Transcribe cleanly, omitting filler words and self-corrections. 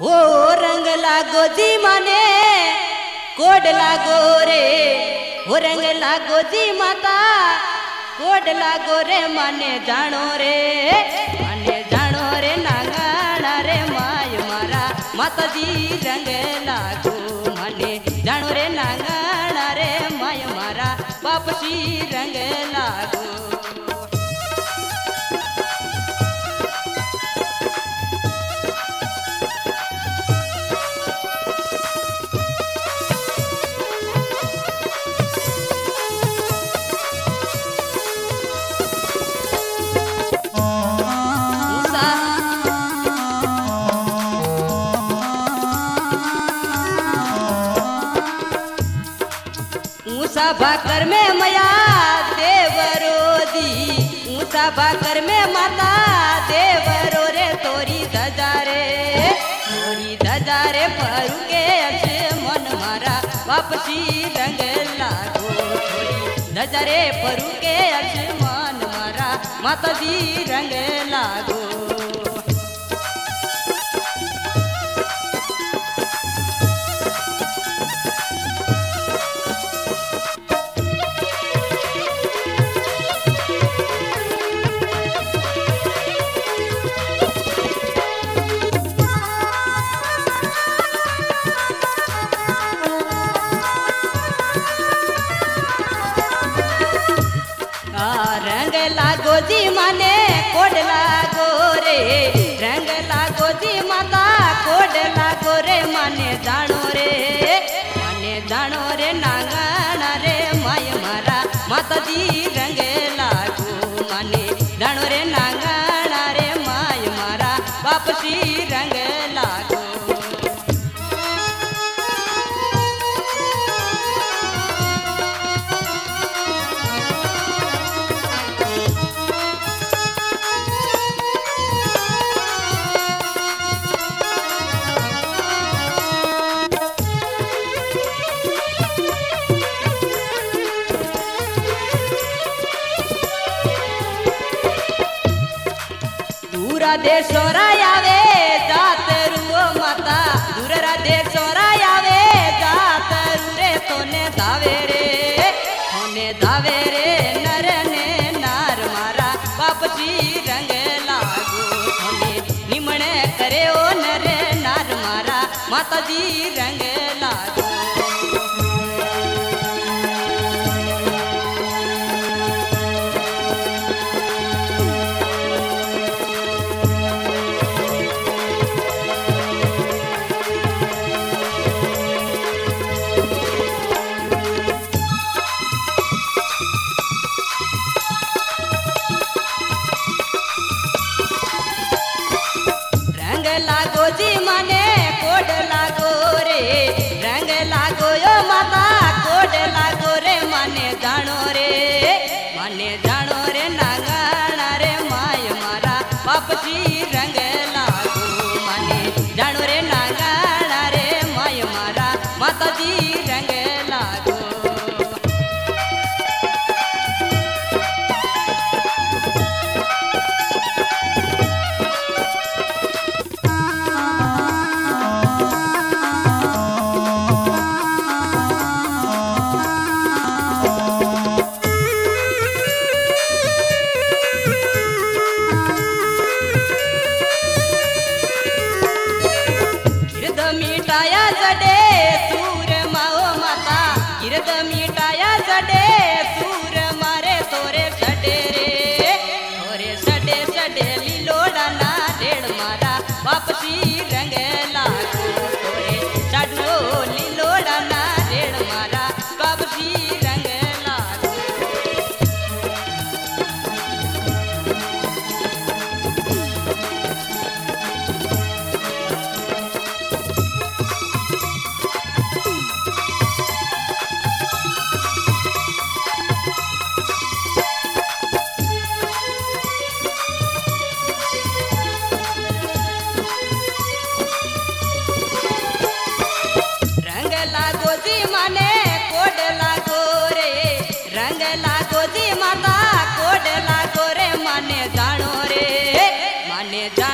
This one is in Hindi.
ओ रंग लागो जी माने कोड लागो रे, ओ रंग लागो जी माता कोड लागो रे, माने जानो रे नांगाणा रे माय मारा माता जी रंग लागो, माने जानो रे नांगाणा रे माय मारा बापसी रंग लागो। ऊंचा भाकर में मया देवरो दी, ऊंचा भाकर में माता देवरो रे, तोरी दजारे परू के अच्छे मन मारा वापसी रंग लागो, तोरी दजारे परू के अच्छे मन मारा माता जी रंग लागो। रंग लागो जी माने कोड लागो रे, रंग लागो जी माता कोड लागो रे, माने जानो रे नांगाणा रे माय मारा माता जी रंग लागो, माने जानो रे नांगाणा रे माय मारा वापसी रंग लागो। दूरा देशोरा आवे जात रुओ माता, दूरा देशोरा आवे जात रे, तोने धावे रे नर ने नार मारा वापसी रंग लागो, तोने निमणे करे ओ नर नार मारा माता जी रंग लागो। रंग लागो जी माने कोड लागो रे, रंग लागो यो माता कोड लागो रे, माने जानो रे नांगाणा रे माय मारा वापसी रंग लागो, माने जानो रे नांगाणा रे माय मारा माता जी रंग लागो। मिटाया जडे सूर माओ माता, किरद मिटाया जडे सूर मारे, तोरे सडे लीलोड़ा ना ढेड़ मारा वापसी रंग लागो, तोरे सडो लीलोड़ा ना ढेड़ मारा वापसी रंग लागो। रंग लागो जी माने कोड लागो रे, रंग लागो जी माता कोड लागो रे, माने जानो रे माने